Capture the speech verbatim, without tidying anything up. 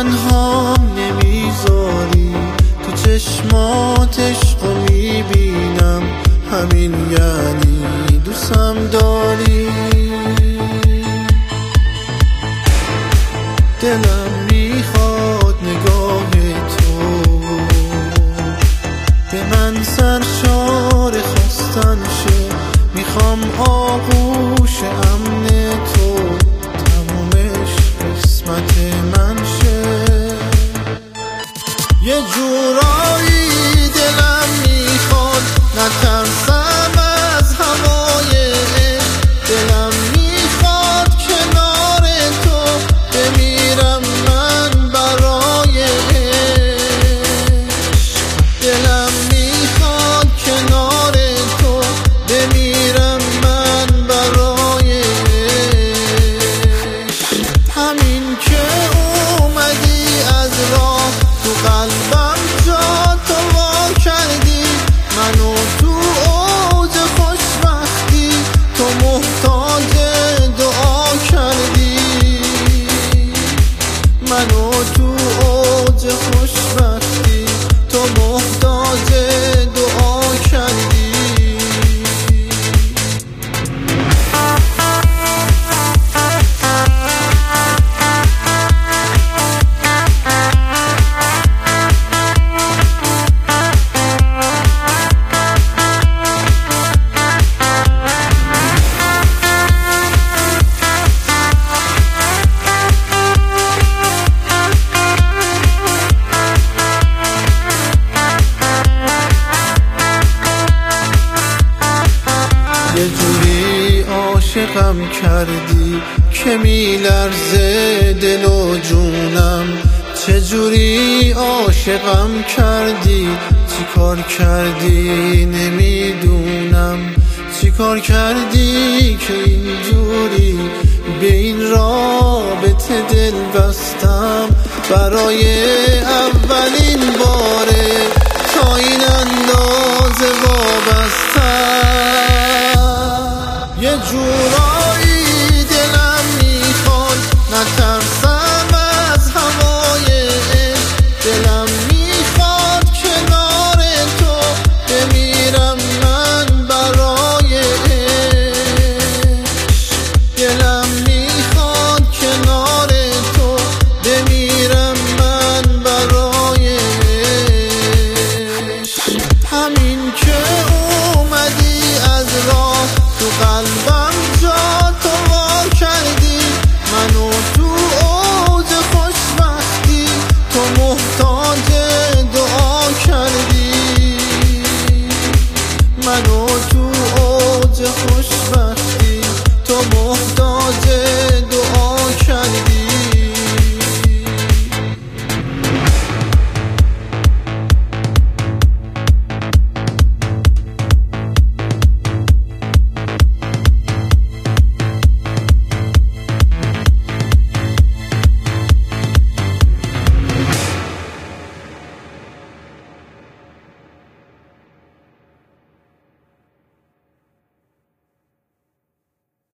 تنهام نمیذاری، تو چشمات عشقو میبینم، همین یعنی دوستم داری. دلم میخواد نگاه تو به من سرشار خواستن شه، میخوام آغوش امن تو تمومش قسمت من شه. یه جورایی دلم میخواد نترسم از هوای عشق، دلم میخواد کنار تو بمیرم من برای عشق، دلم میخواد کنار تو بمیرم من برای عشق. همین که اومدی از راه تو قلبم جا تو وا کردی، منو تو اوج خوشبختی تو محتاج دعا کردی، منو تو اوج خوشبختی تو محتاج دعا کردی. یه جوری عاشقم کردی که میلرزه دل و جونم، چه جوری عاشقم کردی، چی کار کردی نمیدونم، چی کار کردی که اینجوری به این رابطه دل بستم. برای اولین